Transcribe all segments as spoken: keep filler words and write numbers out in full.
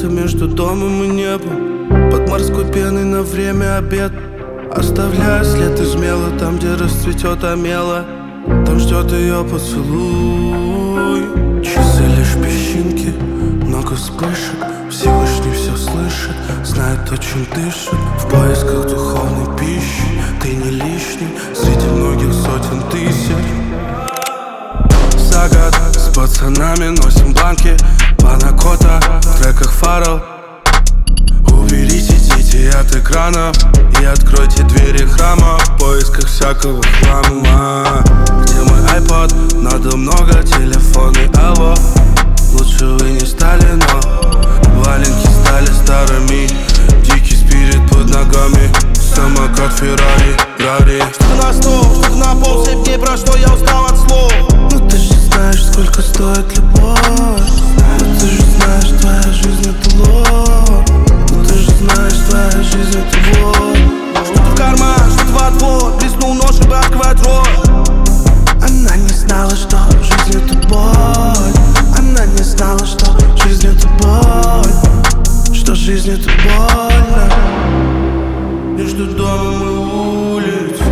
где-то между домом и небом, под морской пеной на время обед. Оставляя след из мела там, где расцветет омела. Там ждет ее поцелуй. Часы лишь песчинки, много вспышек. Всевышний все слышит, знает то, чем дышит. В поисках духовной пищи ты не лишний среди многих сотен тысяч. За год с пацанами носим банки панакота в треках Фаррелл. Уберите дети от экранов и откройте двери храма в поисках всякого хлама. Где мой айпод? Надо много, телефоны, алло. Лучше вы не стали, но валенки стали старыми. Дикий спирит под ногами, самокат Феррари, Рари. Что на стол, что на пол, семь дней прошло, я устал от слов. Ну ты же знаешь, сколько стоит любовь. Ну ты же знаешь, твоя жизнь это ложь. Ну ты же знаешь, твоя жизнь это ложь. Что-то в карман, что-то в отвод. Блеснул нож, чтобы открывать рот. Она не знала, что жизнь это боль. Она не знала, что жизнь это боль. Что жизнь это больно. Между домом и улицей,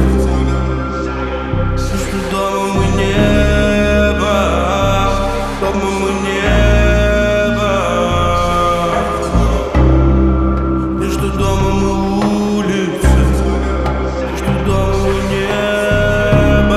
между домом и небом, домом и небом. Между домом и улицей, между домом и небом.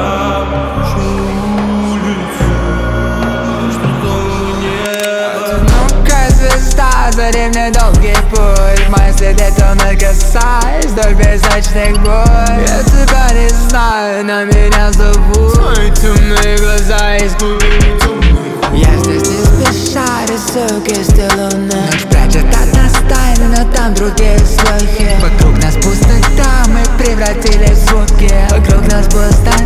Между улицей, между домом и небом. Одинокая звезда, зари мне долгий путь. Мои следы тонны касаясь вдоль безночных боль. Я тебя не знаю, но меня зовут. Твои темные глаза из глубины темных. Я здесь не спеша рисую кисти луны. Ночь прячет от нас тайны, но там другие слухи. Вокруг нас пустота, мы превратились в звуки. Вокруг нас пустота.